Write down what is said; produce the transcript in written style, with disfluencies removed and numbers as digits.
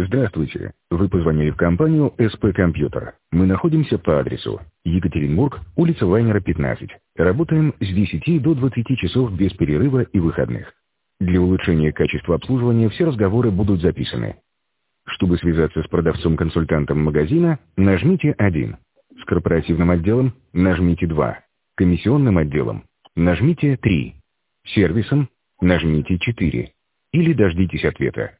Здравствуйте. Вы позвонили в компанию СП Компьютер. Мы находимся по адресу Екатеринбург, улица Вайнера, 15. Работаем с 10 до 20 часов без перерыва и выходных. Для улучшения качества обслуживания все разговоры будут записаны. Чтобы связаться с продавцом-консультантом магазина, нажмите 1. С корпоративным отделом нажмите 2. Комиссионным отделом нажмите 3. Сервисом нажмите 4. Или дождитесь ответа.